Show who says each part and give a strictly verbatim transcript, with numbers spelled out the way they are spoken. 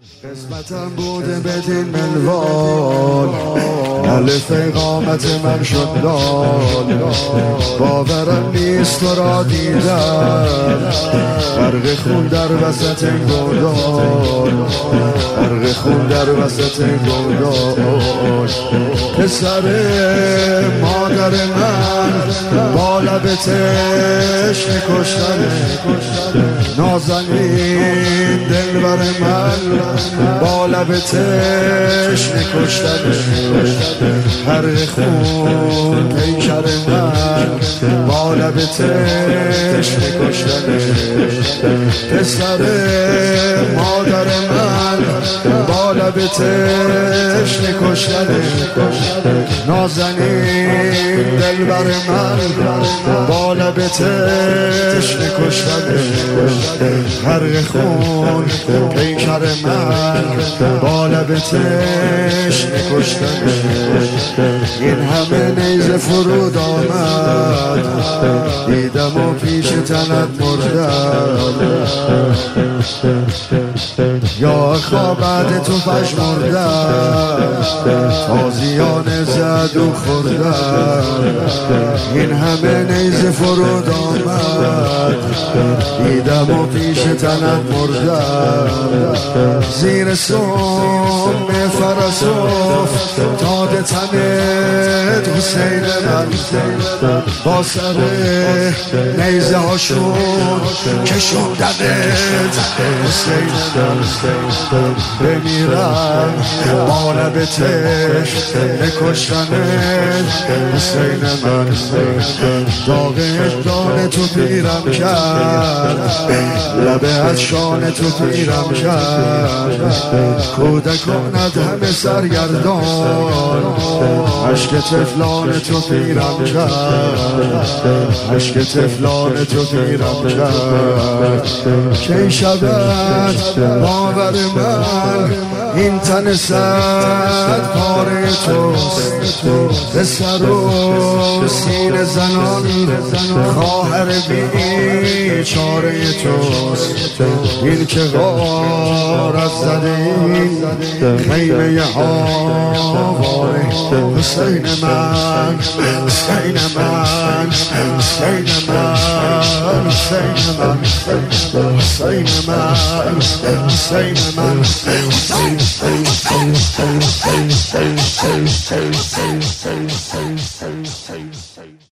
Speaker 1: قسمتم بوده بدین منوال، الف اقامت من شد لال. باورم نیست تو را دیدم، غرق خون در وسط گودال، غرق خون در وسط گودال. پسر مادر من با لب تشنه کشتنه، نازنین دلبر من با لب تشنه کشتنه. هر خون پیکر من با لب تشنه کشتنه. پسر مادر من با لب تشنه کشتنه، نازنین دلبر من با لب تشنه کشتنه. هر خون پیکر من با لب تشنه کشتنه. این همه نیزه فرود آمد، دیدم و پیش تنت مردم. یا خواه بعد تو پشمردم، تازیان زد و خوردم. این همه نیزه فرود آمد، دیدم و پیش تنت مردم. زیر سم فرسوف داده تنت حسین من، با سر نیزه هاشون کشوندنت حسین من. بمیرم با لب تشنه کشتنت حسین من. داغ جان تو پیرم کرد، لب از شان تو پیرم کرد. کودکانت همه سرگردان، عشق تفلان تو پیرم کرد، عشق تفلان تو پیرم کرد. کی شود باور من این تن صد پاره توست، به سر و سینه زنان خواهر بیچاره توست. این که غارت زده این خیمه آواره حسین من، حسین من، حسین من، حسین من، حسین من، حسین من، حسین من.